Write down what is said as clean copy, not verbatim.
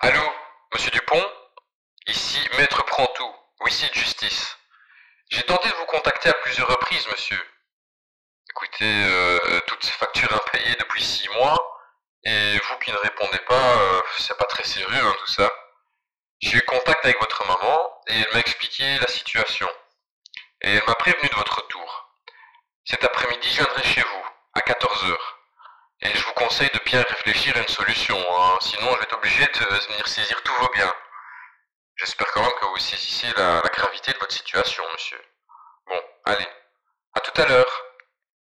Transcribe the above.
Allô, monsieur Dupont? Ici, Maître Prantou, huissier de justice. J'ai tenté de vous contacter à plusieurs reprises, monsieur. Écoutez, toutes ces factures impayées depuis 6 mois, et vous qui ne répondez pas, c'est pas très sérieux, hein, tout ça. J'ai eu contact avec votre maman, et elle m'a expliqué la situation. Et elle m'a prévenu de votre retour. Cet après-midi, je viendrai chez vous, à 14 heures. Et je vous conseille de bien réfléchir à une solution, hein, sinon je vais être obligé de venir saisir tous vos biens. J'espère quand même que vous saisissez la gravité de votre situation, monsieur. Bon, allez, à tout à l'heure.